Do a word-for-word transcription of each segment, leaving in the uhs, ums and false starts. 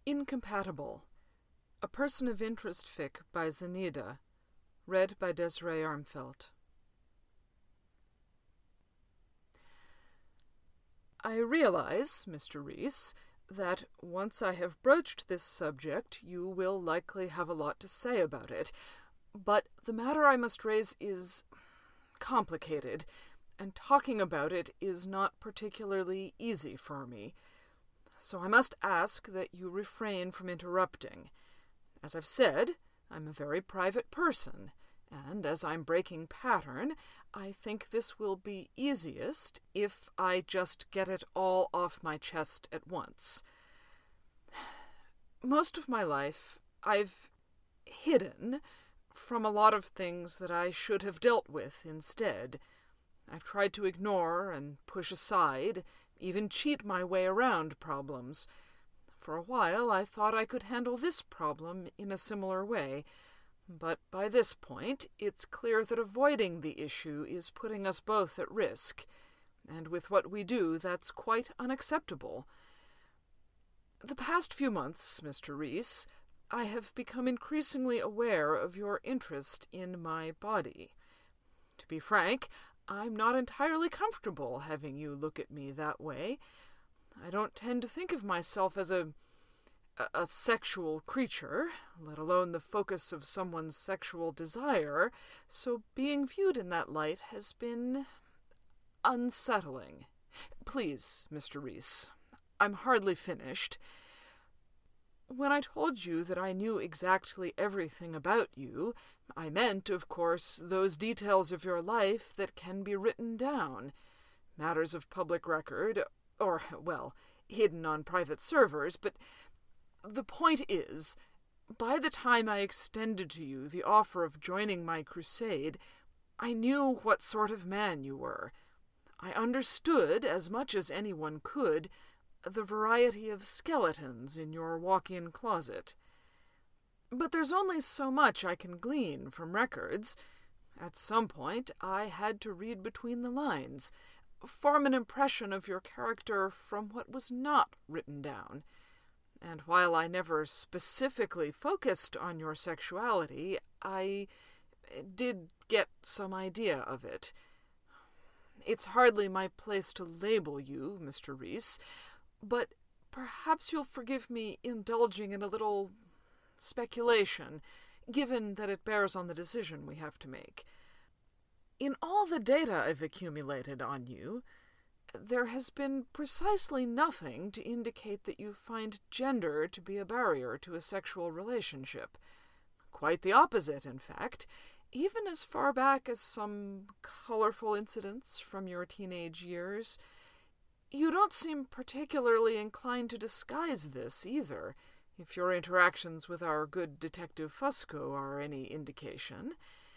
Incompatible. A Person of Interest fic by Zenida. Read by Desiree Armfelt. I realize, Mister Reese, that once I have broached this subject, you will likely have a lot to say about it. But the matter I must raise is complicated, and talking about it is not particularly easy for me. So I must ask that you refrain from interrupting. As I've said, I'm a very private person, and as I'm breaking pattern, I think this will be easiest if I just get it all off my chest at once. Most of my life, I've hidden from a lot of things that I should have dealt with instead. I've tried to ignore and push aside, even cheat my way around problems. For a while, I thought I could handle this problem in a similar way, but by this point, it's clear that avoiding the issue is putting us both at risk, and with what we do, that's quite unacceptable. The past few months, Mister Reese, I have become increasingly aware of your interest in my body. To be frank, I'm not entirely comfortable having you look at me that way. I don't tend to think of myself as a, a, a sexual creature, let alone the focus of someone's sexual desire, so being viewed in that light has been unsettling. Please, Mister Reese, I'm hardly finished. When I told you that I knew exactly everything about you, I meant, of course, those details of your life that can be written down, matters of public record, or, well, hidden on private servers, but the point is, by the time I extended to you the offer of joining my crusade, I knew what sort of man you were. I understood, as much as anyone could, the variety of skeletons in your walk-in closet. But there's only so much I can glean from records. At some point, I had to read between the lines, form an impression of your character from what was not written down. And while I never specifically focused on your sexuality, I did get some idea of it. It's hardly my place to label you, Mister Reese, but perhaps you'll forgive me indulging in a little speculation, given that it bears on the decision we have to make. In all the data I've accumulated on you, there has been precisely nothing to indicate that you find gender to be a barrier to a sexual relationship. Quite the opposite, in fact, even as far back as some colorful incidents from your teenage years. You don't seem particularly inclined to disguise this, either, if your interactions with our good Detective Fusco are any indication.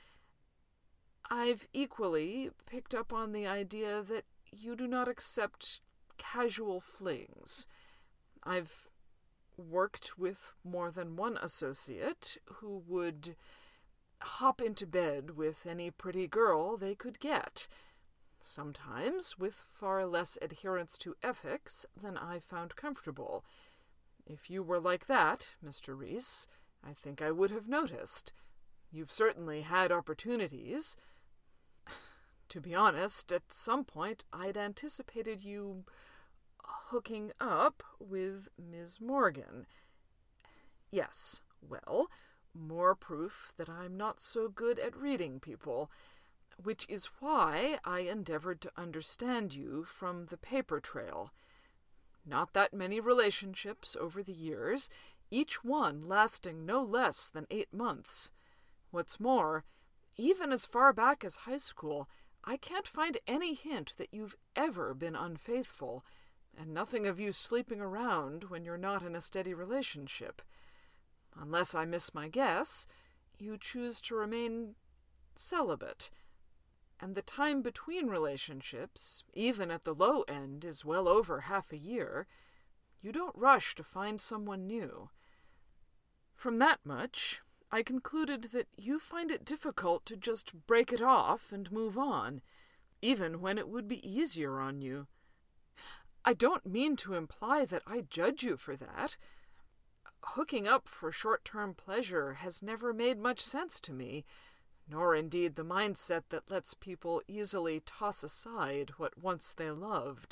I've equally picked up on the idea that you do not accept casual flings. I've worked with more than one associate who would hop into bed with any pretty girl they could get, sometimes with far less adherence to ethics than I found comfortable. If you were like that, Mister Reese, I think I would have noticed. You've certainly had opportunities. To be honest, at some point I'd anticipated you hooking up with Miz Morgan. Yes, well, more proof that I'm not so good at reading people, which is why I endeavored to understand you from the paper trail. Not that many relationships over the years, each one lasting no less than eight months. What's more, even as far back as high school, I can't find any hint that you've ever been unfaithful, and nothing of you sleeping around when you're not in a steady relationship. Unless I miss my guess, you choose to remain celibate. And the time between relationships, even at the low end, is well over half a year. You don't rush to find someone new. From that much, I concluded that you find it difficult to just break it off and move on, even when it would be easier on you. I don't mean to imply that I judge you for that. hooking up for short-term pleasure has never made much sense to me, nor indeed the mindset that lets people easily toss aside what once they loved.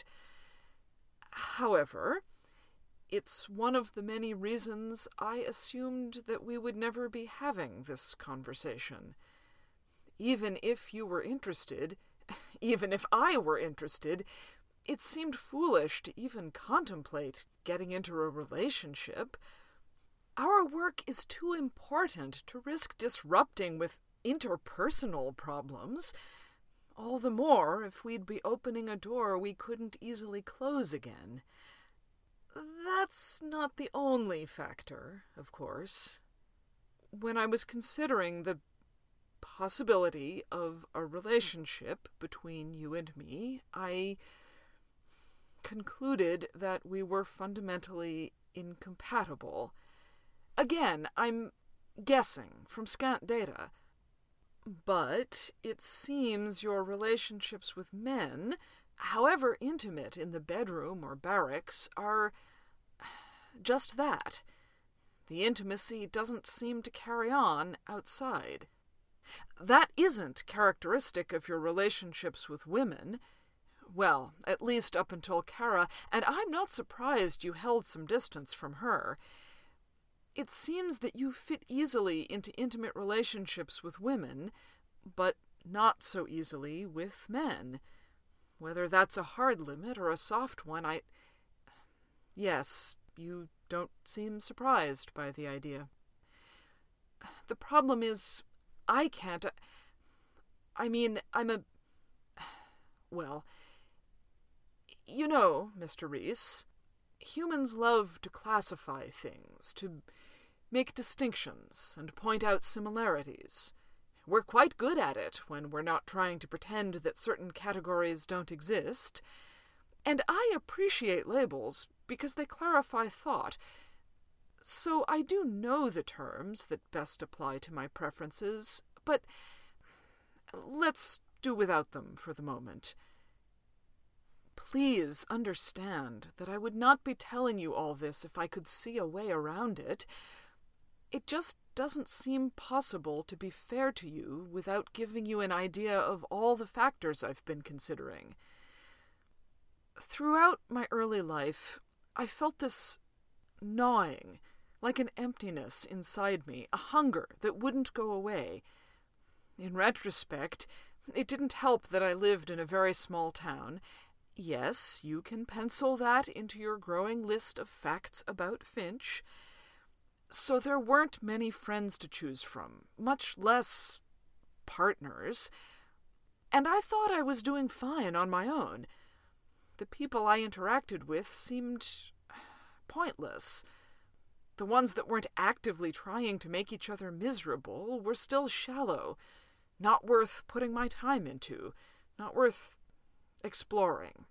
However, it's one of the many reasons I assumed that we would never be having this conversation. Even if you were interested, even if I were interested, it seemed foolish to even contemplate getting into a relationship. Our work is too important to risk disrupting with interpersonal problems, all the more if we'd be opening a door we couldn't easily close again. That's not the only factor, of course. When I was considering the possibility of a relationship between you and me, I concluded that we were fundamentally incompatible. Again, I'm guessing from scant data, but it seems your relationships with men, however intimate in the bedroom or barracks, are just that. The intimacy doesn't seem to carry on outside. That isn't characteristic of your relationships with women. Well, at least up until Kara, and I'm not surprised you held some distance from her. It seems that you fit easily into intimate relationships with women, but not so easily with men. Whether that's a hard limit or a soft one, I... Yes, you don't seem surprised by the idea. The problem is, I can't... I mean, I'm a... Well, you know, Mister Reese, humans love to classify things, to make distinctions and point out similarities. We're quite good at it when we're not trying to pretend that certain categories don't exist. And I appreciate labels because they clarify thought. So I do know the terms that best apply to my preferences, but let's do without them for the moment. Please understand that I would not be telling you all this if I could see a way around it. It just doesn't seem possible to be fair to you without giving you an idea of all the factors I've been considering. Throughout my early life, I felt this gnawing, like an emptiness inside me, a hunger that wouldn't go away. In retrospect, it didn't help that I lived in a very small town. Yes, you can pencil that into your growing list of facts about Finch. So there weren't many friends to choose from, much less partners. And I thought I was doing fine on my own. The people I interacted with seemed pointless. The ones that weren't actively trying to make each other miserable were still shallow, not worth putting my time into, not worth exploring.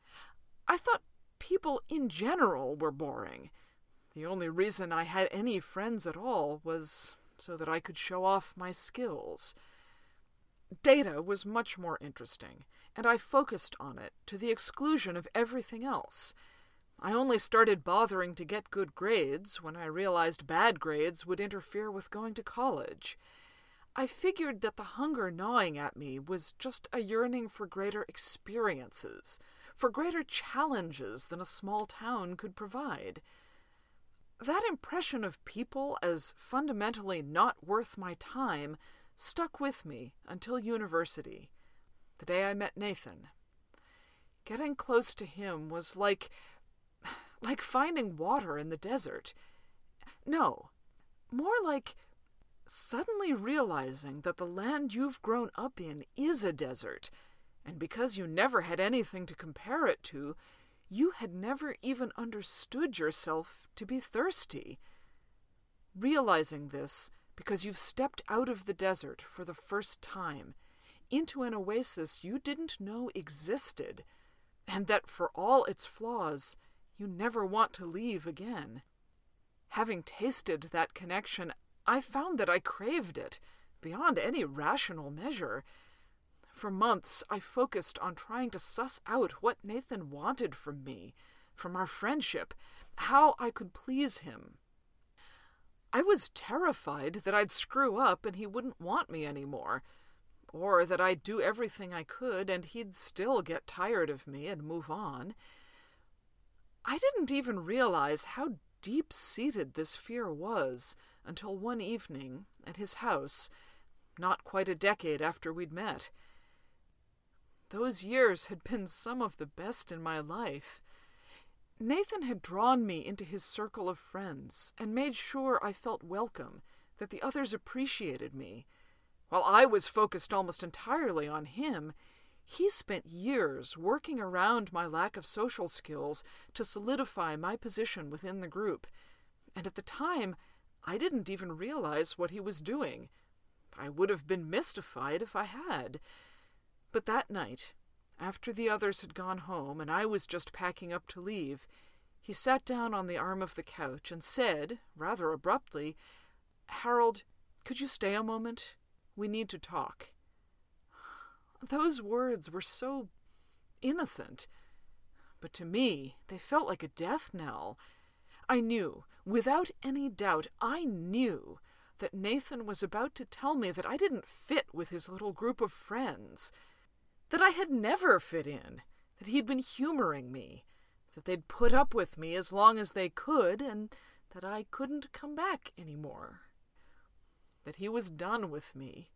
I thought people in general were boring. The only reason I had any friends at all was so that I could show off my skills. Data was much more interesting, and I focused on it to the exclusion of everything else. I only started bothering to get good grades when I realized bad grades would interfere with going to college. I figured that the hunger gnawing at me was just a yearning for greater experiences, for greater challenges than a small town could provide. That impression of people as fundamentally not worth my time stuck with me until university, the day I met Nathan. Getting close to him was like, like finding water in the desert. No, more like suddenly realizing that the land you've grown up in is a desert, and because you never had anything to compare it to, you had never even understood yourself to be thirsty. Realizing this because you've stepped out of the desert for the first time, into an oasis you didn't know existed, and that for all its flaws, you never want to leave again. Having tasted that connection, I found that I craved it, beyond any rational measure. For months, I focused on trying to suss out what Nathan wanted from me, from our friendship, how I could please him. I was terrified that I'd screw up and he wouldn't want me anymore, or that I'd do everything I could and he'd still get tired of me and move on. I didn't even realize how deep-seated this fear was until one evening at his house, not quite a decade after we'd met. Those years had been some of the best in my life. Nathan had drawn me into his circle of friends and made sure I felt welcome, that the others appreciated me. While I was focused almost entirely on him, he spent years working around my lack of social skills to solidify my position within the group. And at the time, I didn't even realize what he was doing. I would have been mystified if I had. But that night, after the others had gone home and I was just packing up to leave, he sat down on the arm of the couch and said, rather abruptly, "Harold, could you stay a moment? We need to talk." Those words were so innocent, but to me they felt like a death knell. I knew, without any doubt, I knew that Nathan was about to tell me that I didn't fit with his little group of friends, that I had never fit in, that he'd been humoring me, that they'd put up with me as long as they could, and that I couldn't come back anymore, that he was done with me.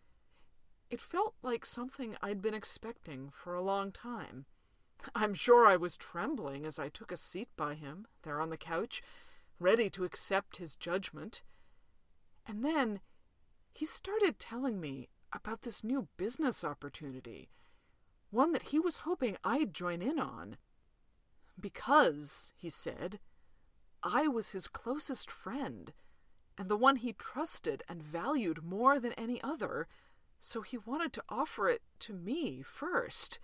It felt like something I'd been expecting for a long time. I'm sure I was trembling as I took a seat by him, there on the couch, ready to accept his judgment. And then he started telling me about this new business opportunity, one that he was hoping I'd join in on. Because, he said, I was his closest friend, and the one he trusted and valued more than any other, so he wanted to offer it to me first.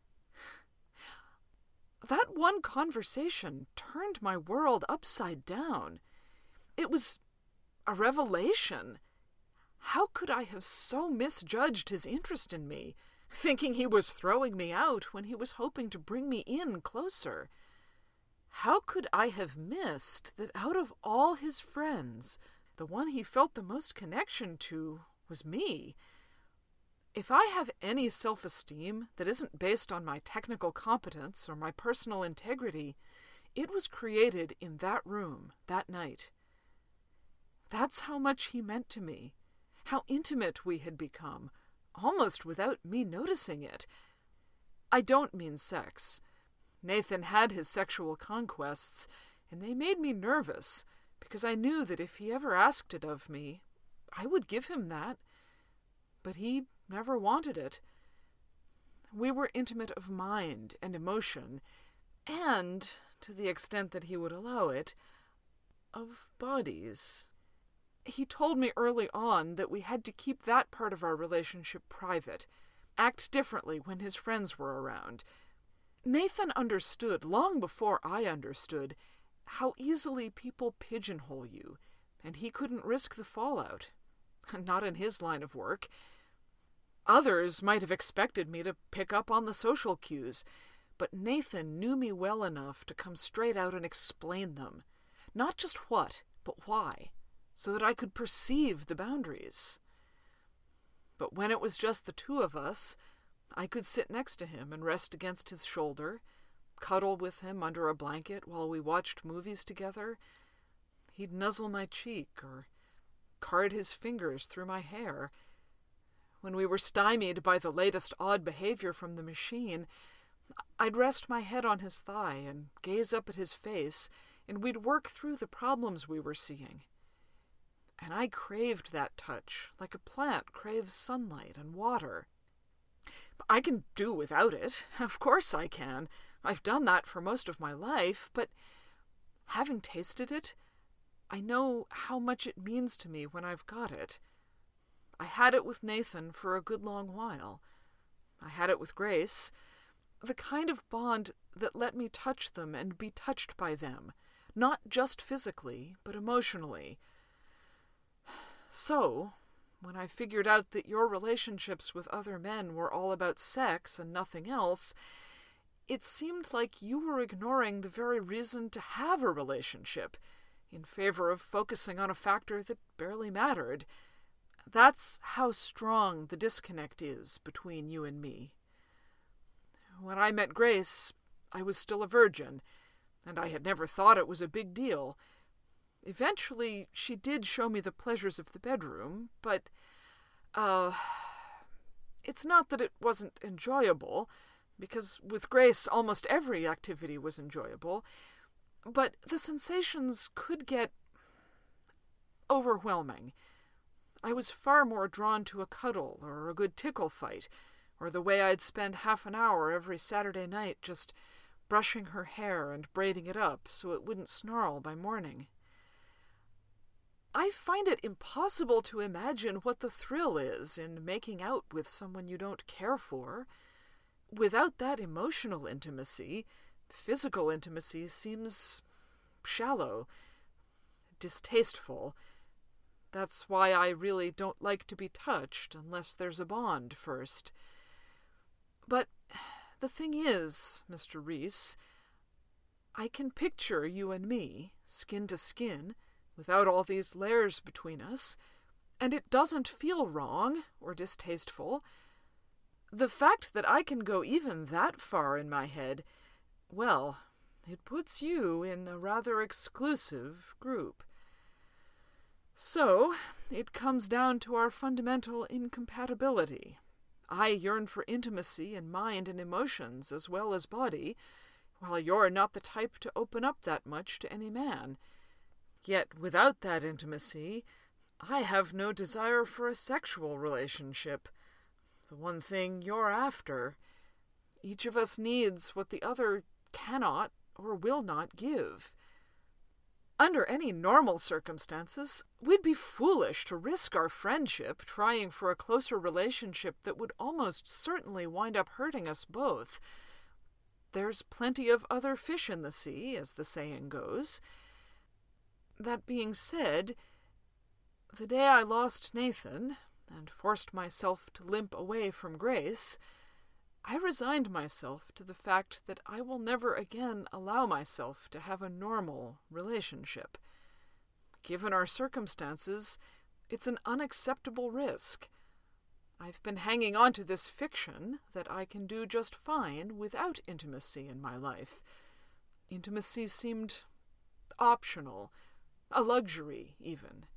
That one conversation turned my world upside down. It was a revelation. How could I have so misjudged his interest in me, thinking he was throwing me out when he was hoping to bring me in closer? How could I have missed that out of all his friends, the one he felt the most connection to was me? If I have any self-esteem that isn't based on my technical competence or my personal integrity, it was created in that room that night. That's how much he meant to me, how intimate we had become, almost without me noticing it. I don't mean sex. Nathan had his sexual conquests, and they made me nervous, because I knew that if he ever asked it of me, I would give him that. But he never wanted it. We were intimate of mind and emotion, and, to the extent that he would allow it, of bodies. He told me early on that we had to keep that part of our relationship private, act differently when his friends were around. Nathan understood, long before I understood, how easily people pigeonhole you, and he couldn't risk the fallout. Not in his line of work. Others might have expected me to pick up on the social cues, but Nathan knew me well enough to come straight out and explain them. Not just what, but why, so that I could perceive the boundaries. But when it was just the two of us, I could sit next to him and rest against his shoulder, cuddle with him under a blanket while we watched movies together. He'd nuzzle my cheek or card his fingers through my hair. When we were stymied by the latest odd behavior from the machine, I'd rest my head on his thigh and gaze up at his face, and we'd work through the problems we were seeing. And I craved that touch, like a plant craves sunlight and water. I can do without it. Of course I can. I've done that for most of my life, but having tasted it, I know how much it means to me when I've got it. I had it with Nathan for a good long while. I had it with Grace, the kind of bond that let me touch them and be touched by them, not just physically, but emotionally. So, when I figured out that your relationships with other men were all about sex and nothing else, it seemed like you were ignoring the very reason to have a relationship, in favor of focusing on a factor that barely mattered. That's how strong the disconnect is between you and me. When I met Grace, I was still a virgin, and I had never thought it was a big deal. Eventually, she did show me the pleasures of the bedroom, but, uh, it's not that it wasn't enjoyable, because with Grace, almost every activity was enjoyable, but the sensations could get overwhelming. I was far more drawn to a cuddle or a good tickle fight, or the way I'd spend half an hour every Saturday night just brushing her hair and braiding it up so it wouldn't snarl by morning. I find it impossible to imagine what the thrill is in making out with someone you don't care for. Without that emotional intimacy, physical intimacy seems shallow, distasteful. That's why I really don't like to be touched unless there's a bond first. But the thing is, Mister Reese, I can picture you and me, skin to skin, without all these layers between us, and it doesn't feel wrong or distasteful. The fact that I can go even that far in my head, well, it puts you in a rather exclusive group. So, it comes down to our fundamental incompatibility. I yearn for intimacy in mind and emotions as well as body, while you're not the type to open up that much to any man. Yet, without that intimacy, I have no desire for a sexual relationship, the one thing you're after. Each of us needs what the other cannot or will not give. Under any normal circumstances, we'd be foolish to risk our friendship trying for a closer relationship that would almost certainly wind up hurting us both. There's plenty of other fish in the sea, as the saying goes. That being said, the day I lost Nathan and forced myself to limp away from Grace, I resigned myself to the fact that I will never again allow myself to have a normal relationship. Given our circumstances, it's an unacceptable risk. I've been hanging on to this fiction that I can do just fine without intimacy in my life. Intimacy seemed optional, a luxury, even.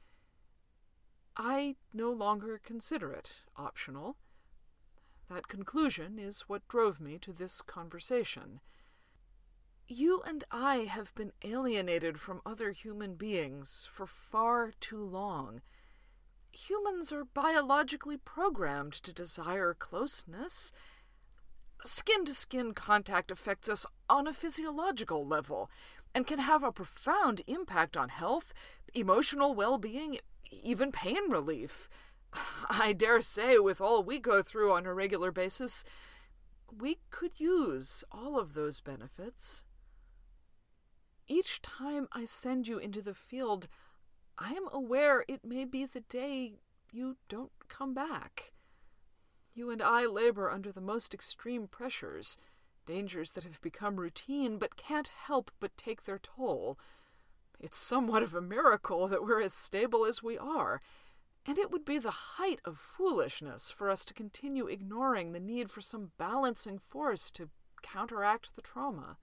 I no longer consider it optional. That conclusion is what drove me to this conversation. You and I have been alienated from other human beings for far too long. Humans are biologically programmed to desire closeness. Skin-to-skin contact affects us on a physiological level and can have a profound impact on health, emotional well-being, even pain relief. I dare say, with all we go through on a regular basis, we could use all of those benefits. Each time I send you into the field, I am aware it may be the day you don't come back. You and I labor under the most extreme pressures, dangers that have become routine but can't help but take their toll. It's somewhat of a miracle that we're as stable as we are, and it would be the height of foolishness for us to continue ignoring the need for some balancing force to counteract the trauma.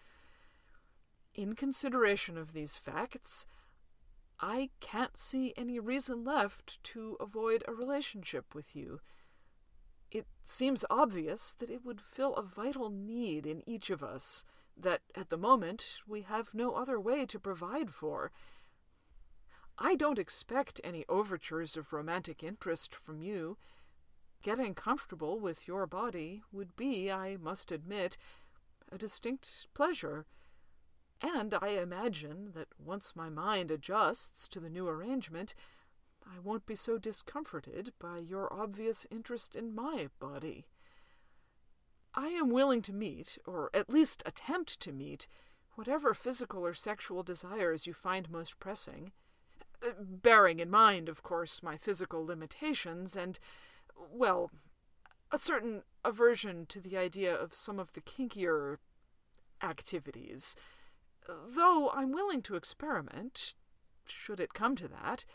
In consideration of these facts, I can't see any reason left to avoid a relationship with you. It seems obvious that it would fill a vital need in each of us that, at the moment, we have no other way to provide for. I don't expect any overtures of romantic interest from you. Getting comfortable with your body would be, I must admit, a distinct pleasure. And I imagine that once my mind adjusts to the new arrangement, I won't be so discomforted by your obvious interest in my body. I am willing to meet, or at least attempt to meet, whatever physical or sexual desires you find most pressing, bearing in mind, of course, my physical limitations and, well, a certain aversion to the idea of some of the kinkier activities. Though I'm willing to experiment, should it come to that.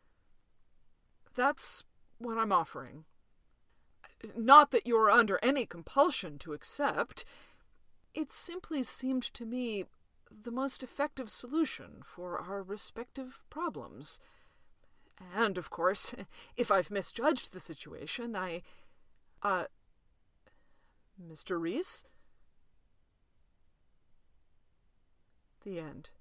That's what I'm offering. Not that you're under any compulsion to accept. It simply seemed to me the most effective solution for our respective problems. And, of course, if I've misjudged the situation, I... Uh... Mister Reese? The end.